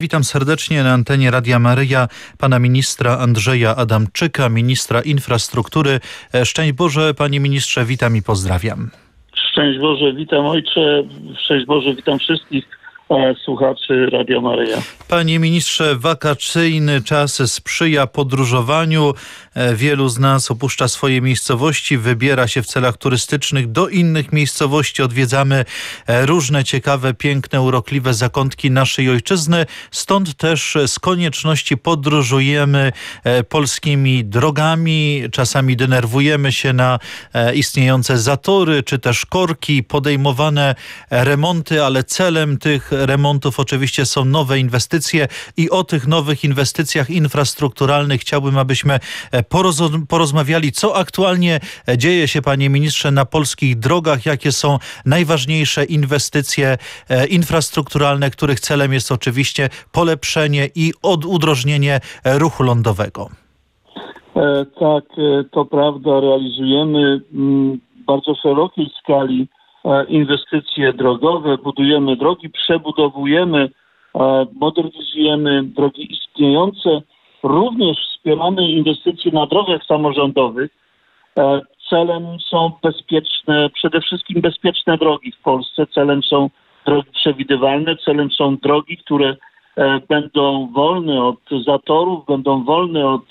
Witam serdecznie na antenie Radia Maryja pana ministra Andrzeja Adamczyka, ministra infrastruktury. Szczęść Boże, panie ministrze, witam i pozdrawiam. Szczęść Boże, witam ojcze, szczęść Boże, witam wszystkich słuchaczy Radia Maryja. Panie ministrze, wakacyjny czas sprzyja podróżowaniu. Wielu z nas opuszcza swoje miejscowości, wybiera się w celach turystycznych do innych miejscowości. Odwiedzamy różne ciekawe, piękne, urokliwe zakątki naszej ojczyzny. Stąd też z konieczności podróżujemy polskimi drogami. Czasami denerwujemy się na istniejące zatory, czy też korki, podejmowane remonty, ale celem tych remontów oczywiście są nowe inwestycje i o tych nowych inwestycjach infrastrukturalnych chciałbym, abyśmy porozmawiali, co aktualnie dzieje się, panie ministrze, na polskich drogach, jakie są najważniejsze inwestycje infrastrukturalne, których celem jest oczywiście polepszenie i udrożnienie ruchu lądowego. Tak, to prawda, realizujemy w bardzo szerokiej skali inwestycje drogowe, budujemy drogi, przebudowujemy, modernizujemy drogi istniejące, również wspieramy inwestycje na drogach samorządowych. Celem są przede wszystkim bezpieczne drogi w Polsce, celem są drogi przewidywalne, celem są drogi, które będą wolne od zatorów, będą wolne od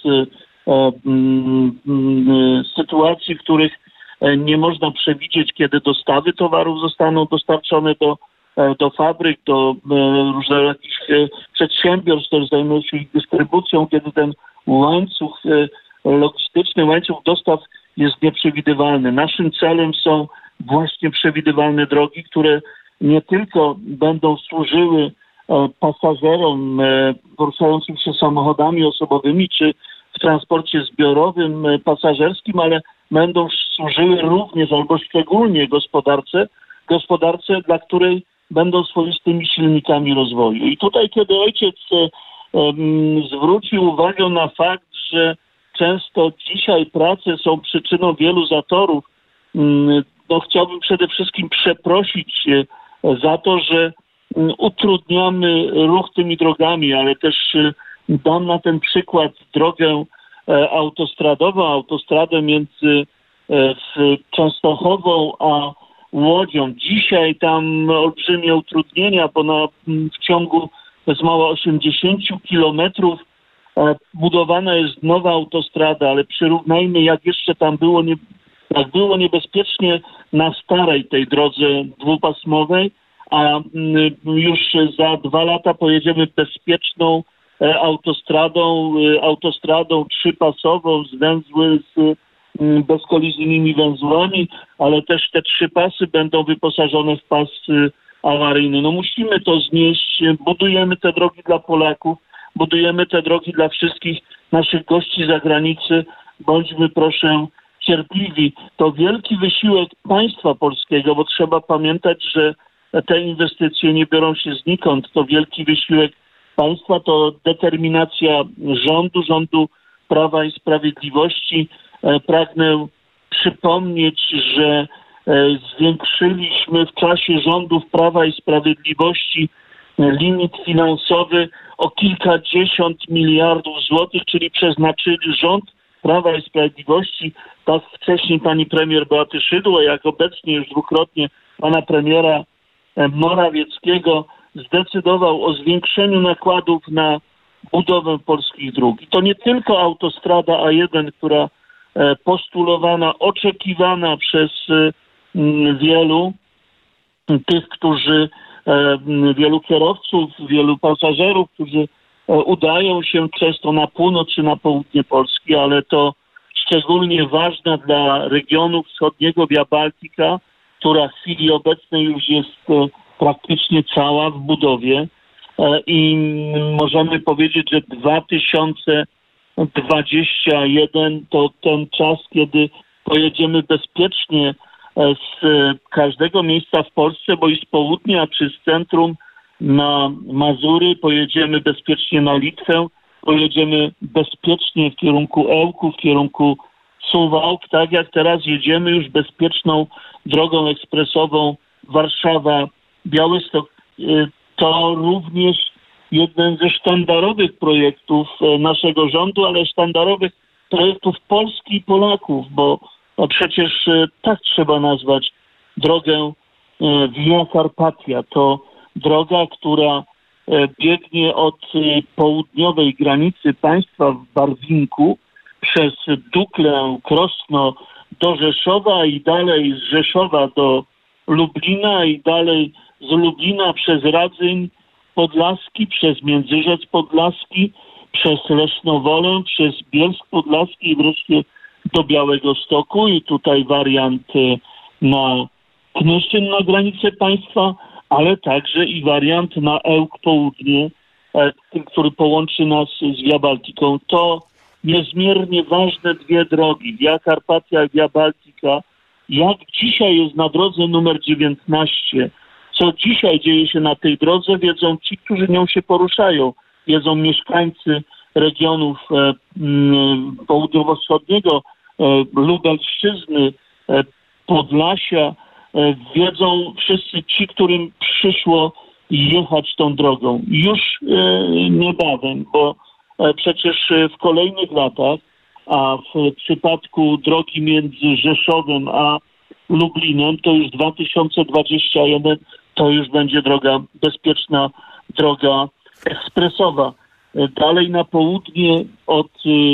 sytuacji, w których nie można przewidzieć, kiedy dostawy towarów zostaną dostarczone do fabryk, do różnych przedsiębiorstw, które zajmują się ich dystrybucją, kiedy ten łańcuch logistyczny, łańcuch dostaw jest nieprzewidywalny. Naszym celem są właśnie przewidywalne drogi, które nie tylko będą służyły pasażerom poruszającym się samochodami osobowymi czy w transporcie zbiorowym, pasażerskim, ale będą służyły również albo szczególnie gospodarce, dla której będą swoistymi silnikami rozwoju. I tutaj, kiedy ojciec zwrócił uwagę na fakt, że często dzisiaj prace są przyczyną wielu zatorów, chciałbym przede wszystkim przeprosić za to, że utrudniamy ruch tymi drogami, ale też dam na ten przykład drogę autostradową, autostradę między Częstochową a Łodzią. Dzisiaj tam olbrzymie utrudnienia, bo w ciągu zmała 80 kilometrów budowana jest nowa autostrada, ale przyrównajmy, jak jeszcze tam było niebezpiecznie na starej tej drodze dwupasmowej, a już za 2 lata pojedziemy bezpieczną autostradą trzypasową z bezkolizyjnymi węzłami, ale też te 3 pasy będą wyposażone w pas awaryjny. Musimy to znieść, budujemy te drogi dla Polaków, budujemy te drogi dla wszystkich naszych gości z zagranicy. Bądźmy proszę cierpliwi. To wielki wysiłek państwa polskiego, bo trzeba pamiętać, że te inwestycje nie biorą się znikąd. To wielki wysiłek państwa, to determinacja rządu Prawa i Sprawiedliwości. Pragnę przypomnieć, że zwiększyliśmy w czasie rządów Prawa i Sprawiedliwości limit finansowy o kilkadziesiąt miliardów złotych, czyli przeznaczyli rząd Prawa i Sprawiedliwości, tak wcześniej pani premier Beaty Szydło, jak obecnie już dwukrotnie pana premiera Morawieckiego, zdecydował o zwiększeniu nakładów na budowę polskich dróg. I to nie tylko autostrada A1, która postulowana, oczekiwana przez wielu kierowców, wielu pasażerów, którzy udają się często na północ czy na południe Polski, ale to szczególnie ważna dla regionu wschodniego Via Baltica, która w chwili obecnej już jest praktycznie cała w budowie i możemy powiedzieć, że 2021 to ten czas, kiedy pojedziemy bezpiecznie z każdego miejsca w Polsce, bo i z południa czy z centrum na Mazury, pojedziemy bezpiecznie na Litwę, pojedziemy bezpiecznie w kierunku Ełku, w kierunku Suwałk, tak jak teraz jedziemy już bezpieczną drogą ekspresową Warszawa-Białystok. To również jeden ze sztandarowych projektów naszego rządu, ale sztandarowych projektów Polski i Polaków, bo przecież tak trzeba nazwać drogę Via Carpatia. To droga, która biegnie od południowej granicy państwa w Barwinku przez Duklę, Krosno do Rzeszowa i dalej z Rzeszowa do Lublina i dalej z Lublina przez Radzyń Podlaski, przez Międzyrzec Podlaski, przez Lesznowolę, przez Bielsk Podlaski i wreszcie do Białegostoku. I tutaj wariant na Knyszyn na granicę państwa, ale także i wariant na Ełk Południe, który połączy nas z Via Balticą. To niezmiernie ważne dwie drogi, Via Carpatia i Via Baltica. Jak dzisiaj jest na drodze numer 19, co dzisiaj dzieje się na tej drodze, wiedzą ci, którzy nią się poruszają. Wiedzą mieszkańcy regionów południowo-wschodniego, Lubelszczyzny, Podlasia, wiedzą wszyscy ci, którym przyszło jechać tą drogą. Już niebawem, bo przecież w kolejnych latach, a w przypadku drogi między Rzeszowem a Lublinem, to już 2021, to już będzie droga bezpieczna, droga ekspresowa. Dalej na południe od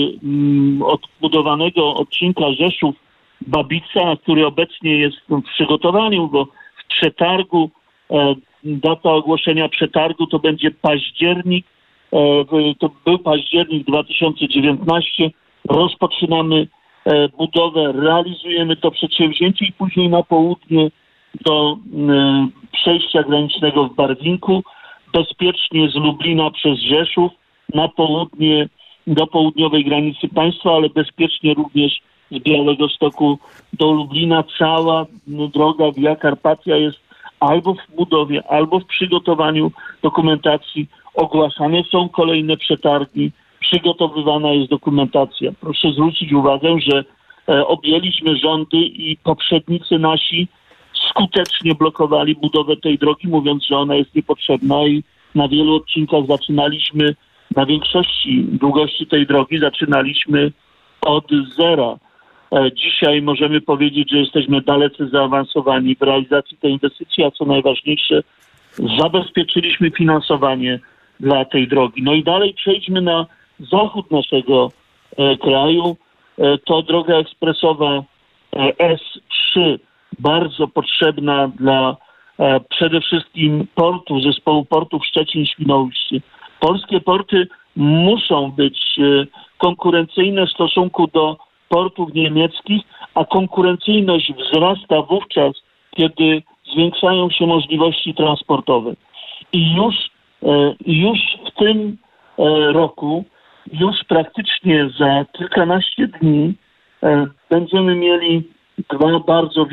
budowanego odcinka Rzeszów-Babica, który obecnie jest w przygotowaniu, bo w przetargu, data ogłoszenia przetargu to będzie październik, to był październik 2019. Rozpoczynamy budowę, realizujemy to przedsięwzięcie i później na południe do przejścia granicznego w Barwinku, bezpiecznie z Lublina przez Rzeszów, na południe do południowej granicy państwa, ale bezpiecznie również z Białegostoku do Lublina. Cała droga Via Carpatia jest albo w budowie, albo w przygotowaniu dokumentacji. Ogłaszane są kolejne przetargi, przygotowywana jest dokumentacja. Proszę zwrócić uwagę, że objęliśmy rządy i poprzednicy nasi skutecznie blokowali budowę tej drogi, mówiąc, że ona jest niepotrzebna i na wielu odcinkach zaczynaliśmy, na większości długości tej drogi zaczynaliśmy od zera. Dzisiaj możemy powiedzieć, że jesteśmy dalece zaawansowani w realizacji tej inwestycji, a co najważniejsze, zabezpieczyliśmy finansowanie dla tej drogi. No i dalej przejdźmy na zachód naszego kraju. To droga ekspresowa S3, bardzo potrzebna dla przede wszystkim portów, zespołu portów Szczecin-Świnoujście. Polskie porty muszą być konkurencyjne w stosunku do portów niemieckich, a konkurencyjność wzrasta wówczas, kiedy zwiększają się możliwości transportowe. I już w tym roku, już praktycznie za kilkanaście dni będziemy mieli dwa bardzo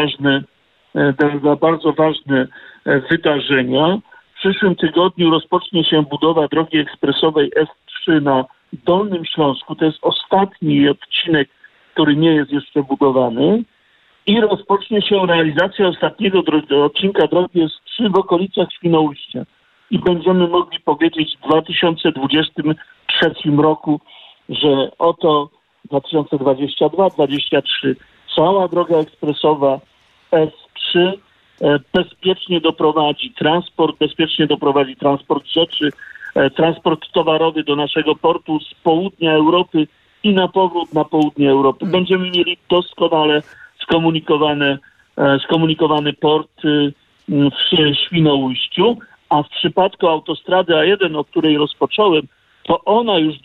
ważne wydarzenia. W przyszłym tygodniu rozpocznie się budowa drogi ekspresowej S3 na Dolnym Śląsku. To jest ostatni odcinek, który nie jest jeszcze budowany. I rozpocznie się realizacja ostatniego odcinka drogi S3 w okolicach Świnoujścia. I będziemy mogli powiedzieć w 2023 roku, że oto 2022-2023 cała droga ekspresowa S3 bezpiecznie doprowadzi transport rzeczy, transport towarowy do naszego portu z południa Europy i na powrót na południe Europy. Będziemy mieli doskonale skomunikowany port w Świnoujściu, a w przypadku autostrady A1, o której rozpocząłem, to ona już w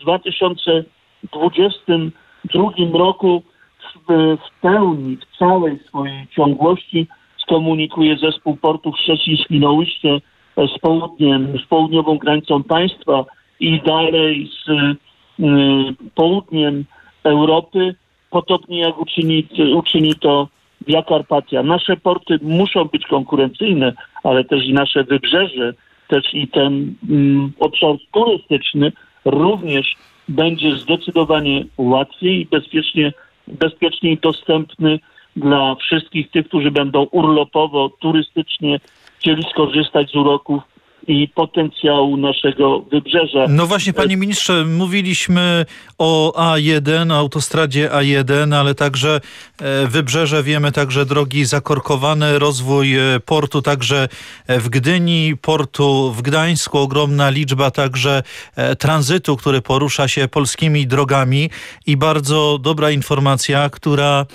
2022 roku w pełni, w całej swojej ciągłości skomunikuje zespół portów Szczecin-Świnoujście z południową granicą państwa i dalej z południem Europy, podobnie jak uczyni to Via Carpatia. Nasze porty muszą być konkurencyjne, ale też i nasze wybrzeże, też i ten obszar turystyczny również będzie zdecydowanie łatwiej i bezpieczniej dostępny dla wszystkich tych, którzy będą urlopowo, turystycznie chcieli skorzystać z uroków i potencjału naszego wybrzeża. No właśnie, panie ministrze, mówiliśmy o A1, autostradzie A1, ale także wybrzeże, wiemy, także drogi zakorkowane, rozwój portu także w Gdyni, portu w Gdańsku, ogromna liczba także tranzytu, który porusza się polskimi drogami i bardzo dobra informacja, która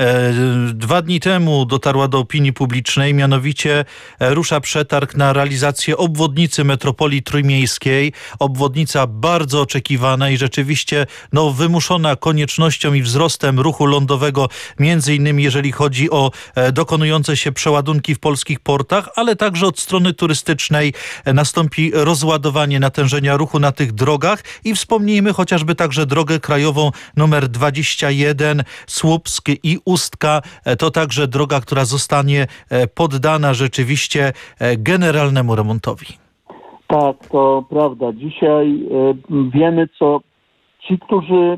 2 dni temu dotarła do opinii publicznej, mianowicie rusza przetarg na realizację obwodnicy metropolii trójmiejskiej. Obwodnica bardzo oczekiwana i rzeczywiście wymuszona koniecznością i wzrostem ruchu lądowego, między innymi jeżeli chodzi o dokonujące się przeładunki w polskich portach, ale także od strony turystycznej nastąpi rozładowanie natężenia ruchu na tych drogach i wspomnijmy chociażby także drogę krajową numer 21 Słupsk i Ustka. To także droga, która zostanie poddana rzeczywiście generalnemu remontowi. Tak, to prawda. Dzisiaj wiemy, co ci, którzy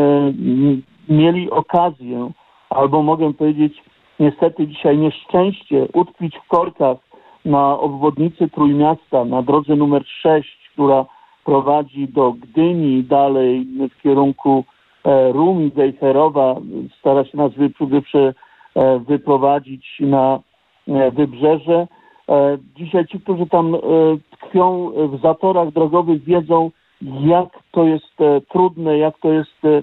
mieli okazję, albo mogę powiedzieć niestety dzisiaj nieszczęście, utkwić w korkach na obwodnicy Trójmiasta, na drodze numer 6, która prowadzi do Gdyni, dalej w kierunku Rumi, Gejherowa, stara się nas wyprowadzić na wybrzeże. Dzisiaj ci, którzy tam tkwią w zatorach drogowych, wiedzą, jak to jest trudne, jak to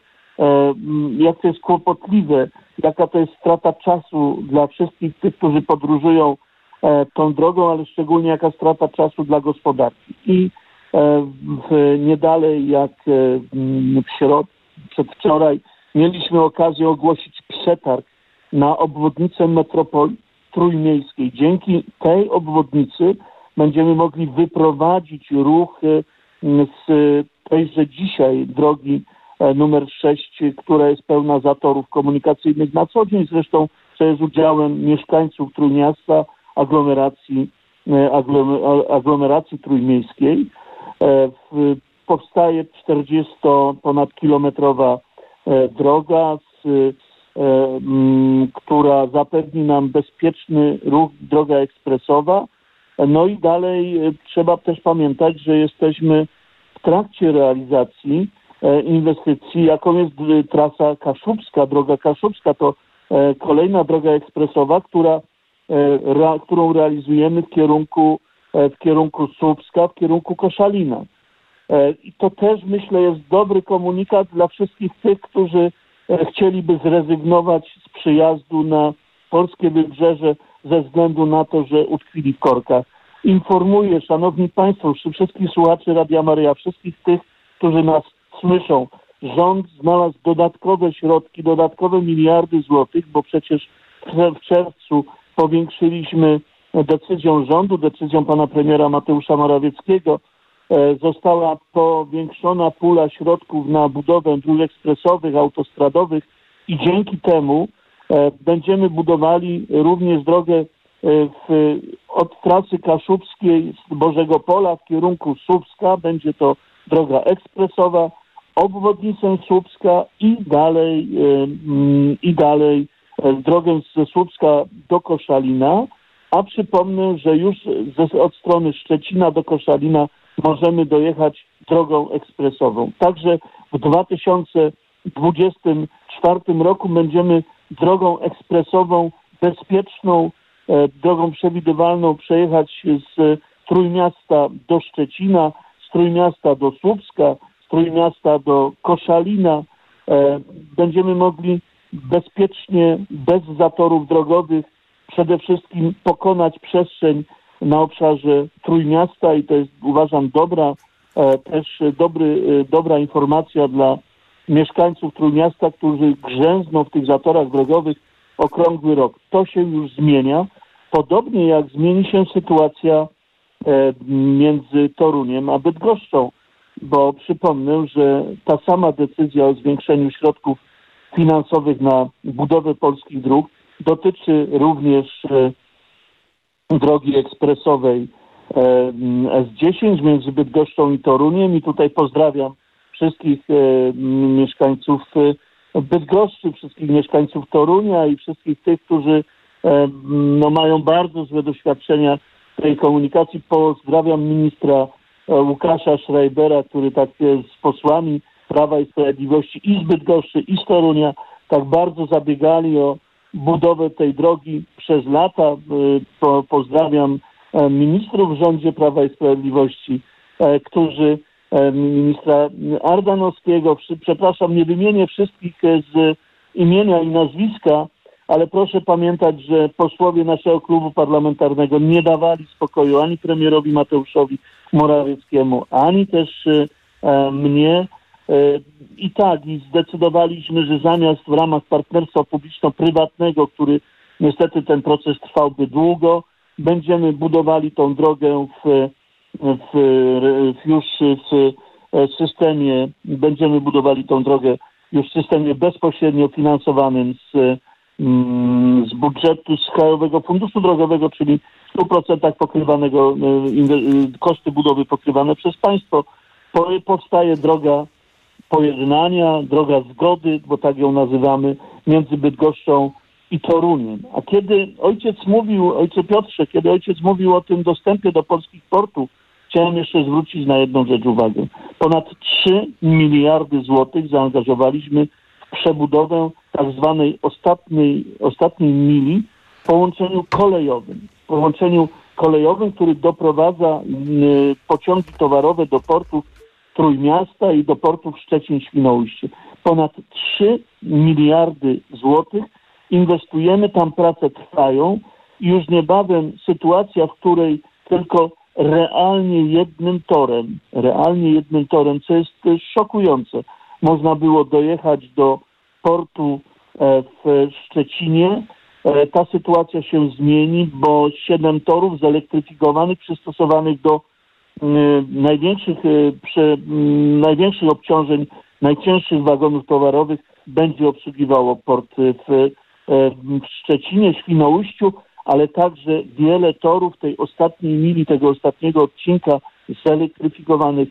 jest kłopotliwe, jaka to jest strata czasu dla wszystkich tych, którzy podróżują tą drogą, ale szczególnie jaka strata czasu dla gospodarki. I nie dalej jak przedwczoraj mieliśmy okazję ogłosić przetarg na obwodnicę metropolii trójmiejskiej. Dzięki tej obwodnicy będziemy mogli wyprowadzić ruch z tejże dzisiaj drogi numer 6, która jest pełna zatorów komunikacyjnych na co dzień, zresztą co jest udziałem mieszkańców Trójmiasta, aglomeracji trójmiejskiej. Powstaje 40-ponadkilometrowa droga, która zapewni nam bezpieczny ruch, droga ekspresowa. No i dalej trzeba też pamiętać, że jesteśmy w trakcie realizacji inwestycji, jaką jest trasa kaszubska. Droga kaszubska to kolejna droga ekspresowa, którą realizujemy w kierunku Słupska, w kierunku Koszalina. I to też, myślę, jest dobry komunikat dla wszystkich tych, którzy chcieliby zrezygnować z przyjazdu na polskie wybrzeże ze względu na to, że utkwili w korkach. Informuję, szanowni państwo, wszystkich słuchaczy Radia Maryja, wszystkich tych, którzy nas słyszą, rząd znalazł dodatkowe środki, dodatkowe miliardy złotych, bo przecież w czerwcu powiększyliśmy decyzją rządu, decyzją pana premiera Mateusza Morawieckiego, została powiększona pula środków na budowę dróg ekspresowych, autostradowych i dzięki temu będziemy budowali również drogę od trasy kaszubskiej z Bożego Pola w kierunku Słupska. Będzie to droga ekspresowa, obwodnicę Słupska i dalej drogę ze Słupska do Koszalina. A przypomnę, że już od strony Szczecina do Koszalina możemy dojechać drogą ekspresową. Także w 2024 roku będziemy drogą ekspresową, bezpieczną, drogą przewidywalną przejechać z Trójmiasta do Szczecina, z Trójmiasta do Słupska, z Trójmiasta do Koszalina. Będziemy mogli bezpiecznie, bez zatorów drogowych przede wszystkim pokonać przestrzeń na obszarze Trójmiasta i to jest, uważam, dobra informacja dla mieszkańców Trójmiasta, którzy grzęzną w tych zatorach drogowych okrągły rok. To się już zmienia. Podobnie jak zmieni się sytuacja między Toruniem a Bydgoszczą, bo przypomnę, że ta sama decyzja o zwiększeniu środków finansowych na budowę polskich dróg dotyczy również drogi ekspresowej S10 między Bydgoszczą i Toruniem i tutaj pozdrawiam wszystkich mieszkańców Bydgoszczy, wszystkich mieszkańców Torunia i wszystkich tych, którzy mają bardzo złe doświadczenia tej komunikacji. Pozdrawiam ministra Łukasza Schreibera, który tak z posłami Prawa i Sprawiedliwości i z Bydgoszczy, i z Torunia tak bardzo zabiegali o budowę tej drogi przez lata. Pozdrawiam ministrów w rządzie Prawa i Sprawiedliwości, którzy, ministra Ardanowskiego, przepraszam, nie wymienię wszystkich z imienia i nazwiska, ale proszę pamiętać, że posłowie naszego klubu parlamentarnego nie dawali spokoju ani premierowi Mateuszowi Morawieckiemu, ani też mnie. I zdecydowaliśmy, że zamiast w ramach partnerstwa publiczno-prywatnego, który niestety ten proces trwałby długo, będziemy budowali tą drogę już w systemie bezpośrednio finansowanym z budżetu, z Krajowego Funduszu Drogowego, czyli w 100% pokrywanego, koszty budowy pokrywane przez państwo. Powstaje droga pojednania, droga zgody, bo tak ją nazywamy, między Bydgoszczą i Toruniem. A kiedy ojciec Piotrze, mówił o tym dostępie do polskich portów, chciałem jeszcze zwrócić na jedną rzecz uwagę. Ponad 3 miliardy złotych zaangażowaliśmy w przebudowę tak zwanej ostatniej mili w połączeniu kolejowym, który doprowadza pociągi towarowe do portów Trójmiasta i do portów Szczecin-Świnoujście. Ponad 3 miliardy złotych inwestujemy, tam prace trwają i już niebawem sytuacja, w której tylko realnie jednym torem, co jest szokujące, można było dojechać do portu w Szczecinie. Ta sytuacja się zmieni, bo 7 torów zelektryfikowanych, przystosowanych do największych obciążeń, najcięższych wagonów towarowych będzie obsługiwało port w Szczecinie, Świnoujściu, ale także wiele torów tej ostatniej mili, tego ostatniego odcinka zelektryfikowanych,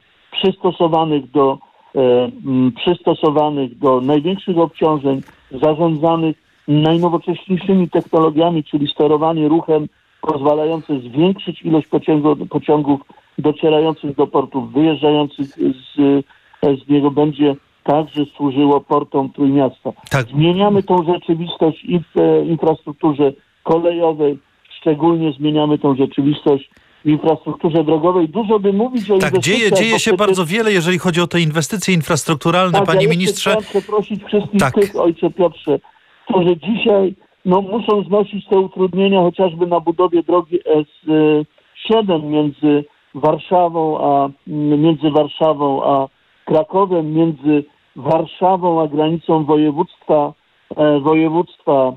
przystosowanych do największych obciążeń, zarządzanych najnowocześniejszymi technologiami, czyli sterowanie ruchem pozwalające zwiększyć ilość pociągów docierających do portów, wyjeżdżających z niego, będzie także służyło portom Trójmiasta. Tak. Zmieniamy tą rzeczywistość i w infrastrukturze kolejowej, szczególnie zmieniamy tą rzeczywistość w infrastrukturze drogowej. Dużo by mówić o inwestycjach. Dzieje się bardzo wiele, jeżeli chodzi o te inwestycje infrastrukturalne, panie ministrze. Chciałem przeprosić wszystkich tych, ojcze Piotrze, którzy dzisiaj muszą znosić te utrudnienia chociażby na budowie drogi S7 między Warszawą a Krakowem, między Warszawą a granicą województwa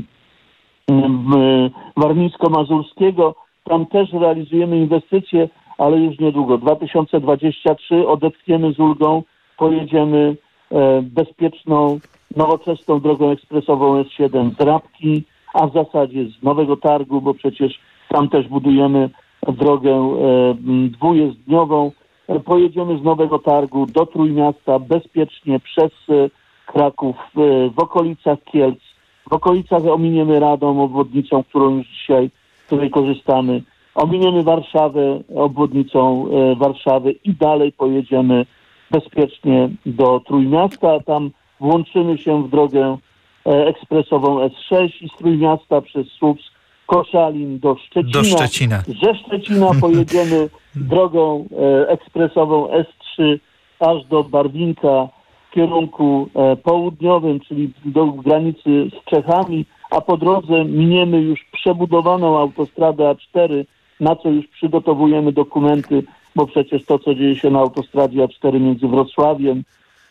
warmińsko-mazurskiego. Tam też realizujemy inwestycje, ale już niedługo. 2023 odetchniemy z ulgą, pojedziemy bezpieczną, nowoczesną drogą ekspresową S7 z Rabki, a w zasadzie z Nowego Targu, bo przecież tam też budujemy drogę dwujezdniową. Pojedziemy z Nowego Targu do Trójmiasta bezpiecznie przez Kraków, w okolicach Kielc. W okolicach ominiemy Radom obwodnicą, którą już dzisiaj tutaj korzystamy. Ominiemy Warszawę obwodnicą Warszawy i dalej pojedziemy bezpiecznie do Trójmiasta. Tam włączymy się w drogę ekspresową S6 i z Trójmiasta przez Słupsk, Koszalin do Szczecina. Ze Szczecina pojedziemy drogą ekspresową S3 aż do Barwinka w kierunku południowym, czyli do granicy z Czechami, a po drodze miniemy już przebudowaną autostradę A4, na co już przygotowujemy dokumenty, bo przecież to, co dzieje się na autostradzie A4 między Wrocławiem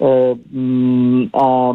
a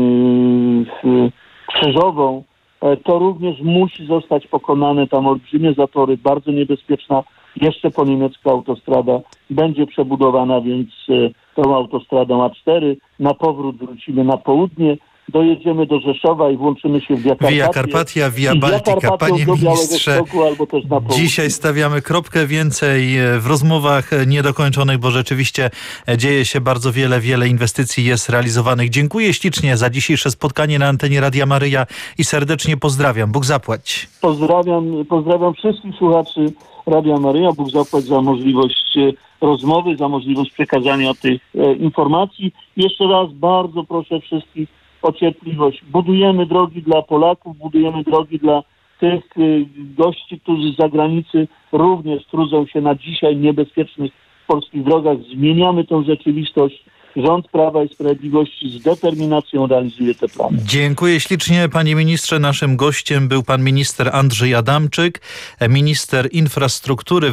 Krzyżową, to również musi zostać pokonane. Tam olbrzymie zatory, bardzo niebezpieczna, jeszcze po niemiecka autostrada będzie przebudowana, więc tą autostradą A4 na powrót wrócimy na południe, dojedziemy do Rzeszowa i włączymy się w Via Carpatia, Via Baltica. Panie ministrze, dzisiaj stawiamy kropkę więcej w rozmowach niedokończonych, bo rzeczywiście dzieje się bardzo wiele inwestycji jest realizowanych. Dziękuję ślicznie za dzisiejsze spotkanie na antenie Radia Maryja i serdecznie pozdrawiam. Bóg zapłać. Pozdrawiam wszystkich słuchaczy Radia Maryja. Bóg zapłać za możliwość rozmowy, za możliwość przekazania tych informacji. Jeszcze raz bardzo proszę wszystkich o cierpliwość. Budujemy drogi dla Polaków, budujemy drogi dla tych gości, którzy z zagranicy również trudzą się na dzisiaj niebezpiecznych polskich drogach. Zmieniamy tą rzeczywistość. Rząd Prawa i Sprawiedliwości z determinacją realizuje te plany. Dziękuję ślicznie, panie ministrze. Naszym gościem był pan minister Andrzej Adamczyk, minister infrastruktury.